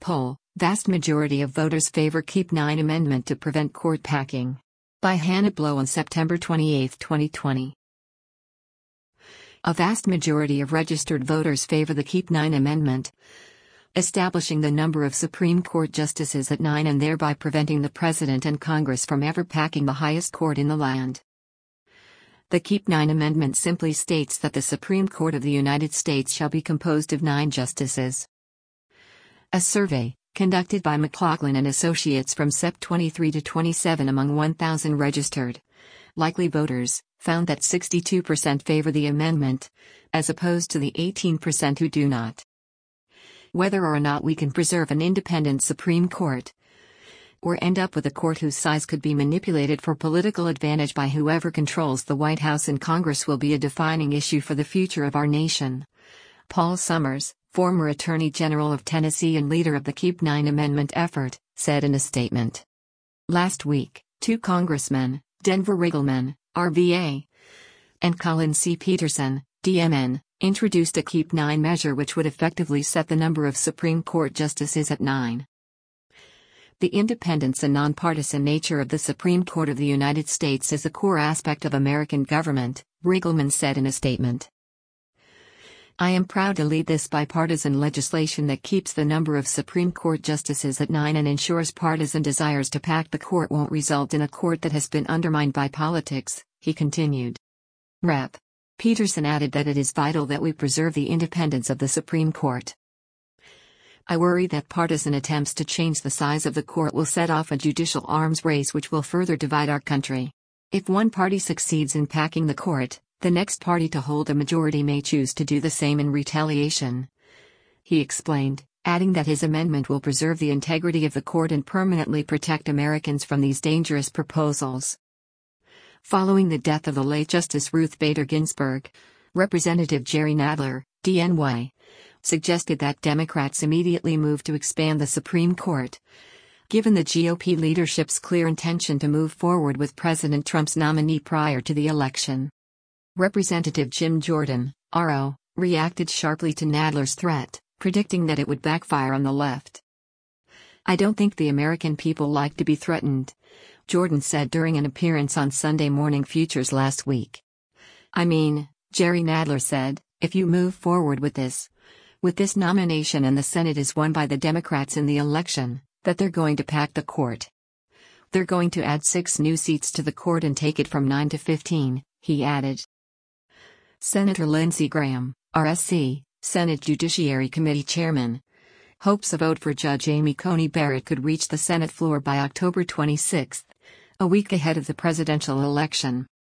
poll, vast majority of voters favor Keep 9 amendment to prevent court packing. By Hannah Blow on September 28, 2020. A vast majority of registered voters favor the Keep 9 amendment, establishing the number of Supreme Court justices at 9 and thereby preventing the President and Congress from ever packing the highest court in the land. The Keep 9 amendment simply states that the Supreme Court of the United States shall be composed of 9 justices. A survey, conducted by McLaughlin and Associates from Sep 23 to 27 among 1,000 registered, likely voters, found that 62% favor the amendment, as opposed to the 18% who do not. Whether or not we can preserve an independent Supreme Court, or end up with a court whose size could be manipulated for political advantage by whoever controls the White House and Congress, will be a defining issue for the future of our nation. Paul Summers, former Attorney General of Tennessee and leader of the Keep 9 amendment effort, said in a statement. Last week, 2 congressmen, Denver Riggleman, RVA, and Collin C. Peterson, DMN, introduced a Keep 9 measure which would effectively set the number of Supreme Court justices at 9. The independence and nonpartisan nature of the Supreme Court of the United States is a core aspect of American government, Riggleman said in a statement. I am proud to lead this bipartisan legislation that keeps the number of Supreme Court justices at 9 and ensures partisan desires to pack the court won't result in a court that has been undermined by politics, he continued. Rep. Peterson added that it is vital that we preserve the independence of the Supreme Court. I worry that partisan attempts to change the size of the court will set off a judicial arms race which will further divide our country. If one party succeeds in packing the court, the next party to hold a majority may choose to do the same in retaliation. He explained, adding that his amendment will preserve the integrity of the court and permanently protect Americans from these dangerous proposals. Following the death of the late Justice Ruth Bader Ginsburg, Representative Jerry Nadler, DNY, suggested that Democrats immediately move to expand the Supreme Court, given the GOP leadership's clear intention to move forward with President Trump's nominee prior to the election. Representative Jim Jordan, RO, reacted sharply to Nadler's threat, predicting that it would backfire on the left. I don't think the American people like to be threatened, Jordan said during an appearance on Sunday Morning Futures last week. I mean, Jerry Nadler said, if you move forward with this nomination and the Senate is won by the Democrats in the election, that they're going to pack the court. They're going to add 6 new seats to the court and take it from 9 to 15, he added. Senator Lindsey Graham, RSC, Senate Judiciary Committee Chairman, hopes a vote for Judge Amy Coney Barrett could reach the Senate floor by October 26, a week ahead of the presidential election.